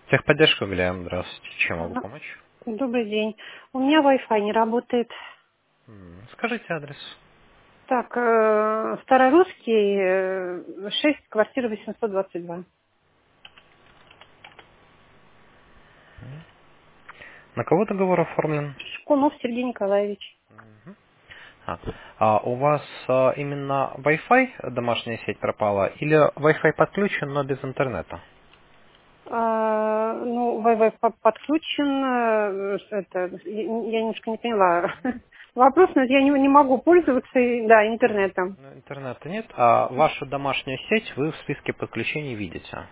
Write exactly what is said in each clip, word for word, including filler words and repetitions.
Техподдержка, Вильям, здравствуйте. Чем могу Ага. помочь? Добрый день. У меня Wi-Fi не работает. М, Скажите адрес. Так, э, Старорусский, э, шесть, квартира восемьсот двадцать два. На кого договор оформлен? Шкунов Сергей Николаевич. А, а у вас а, именно Wi-Fi домашняя сеть пропала или Wi-Fi подключен, но без интернета? А, ну, Wi-Fi по- подключен. э, Это, я я немножко не поняла. Вопрос, но я не, не могу пользоваться, и- да, интернетом. Ну, интернета нет, а вашу домашнюю сеть вы в списке подключений видите.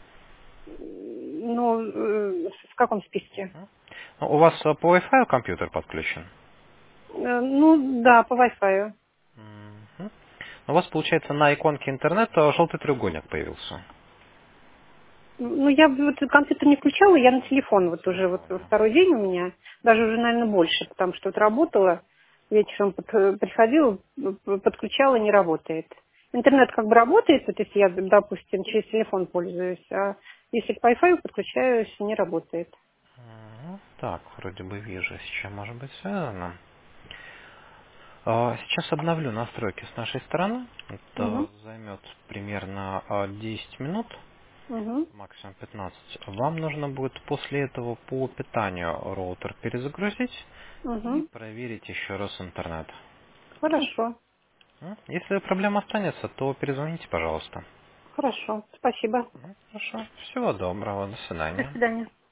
Ну, э, в каком списке? М? Ну, у вас а, по Wi-Fi компьютер подключен? Э, Ну, да, по Wi-Fi. Мгм. У вас, получается, на иконке интернета желтый треугольник появился. Ну, я вот компьютер не включала, я на телефон На вот уже вот телефоне. второй день у меня, даже уже, наверное, больше, потому что вот работала, вечером под- приходила, п- подключала, не работает. Интернет как бы работает, вот если я, допустим, через телефон пользуюсь, а если к Wi-Fi подключаюсь, не работает. Мгм. Так, вроде бы вижу, с чем может быть связано. А, Сейчас обновлю настройки с нашей стороны. Это Угу, займет примерно а, десять минут, угу, максимум пятнадцать. Вам нужно будет после этого по питанию роутер перезагрузить и угу. проверить еще раз интернет. Хорошо, М? Если проблема останется, то перезвоните, пожалуйста. хорошо, спасибо. М, Хорошо. Всего доброго. До До свидания. свидания.